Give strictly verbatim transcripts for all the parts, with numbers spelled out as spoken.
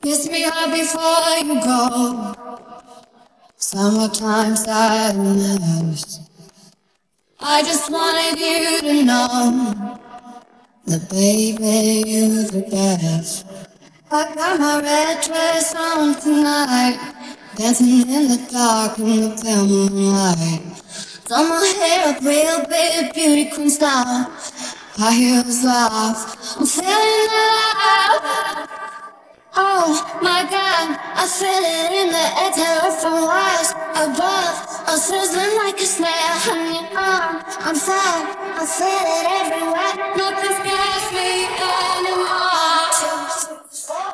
Kiss me hard before you go. Summertime sadness. I just wanted you to know that baby, you're the best. I got my red dress on tonight, dancing in the dark in the pale moonlight. Done my hair up real big, beauty queen style. High heels off, I'm feeling alive. Oh my God, I feel it in the air, terrifying wires above, I'm sizzling like a snare on your arm. I'm fine, I feel it everywhere. Nothing scares me anymore.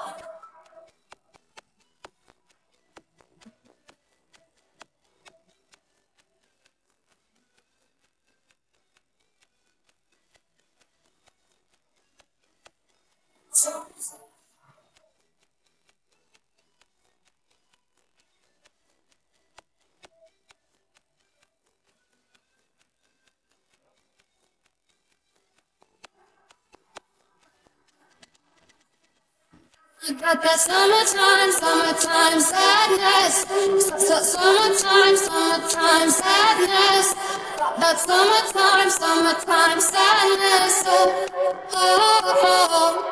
I got that summertime, summertime sadness. Su- Summertime, summertime sadness. That summertime, summertime sadness. Oh, oh, oh.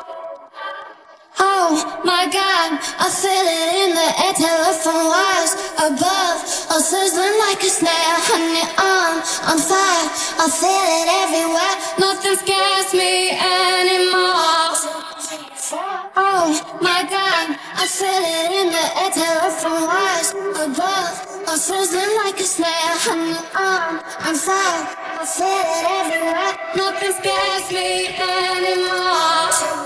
Oh my God, I feel it in the air, telephone wires above, I'm sizzling like a snare on your arm. I'm fire, I feel it everywhere. Nothing scares me anymore. Oh my God, I feel it in the air, telephone wires above, I'm sizzling like a snare on your arm. I'm fire, I feel it everywhere. Nothing scares me anymore.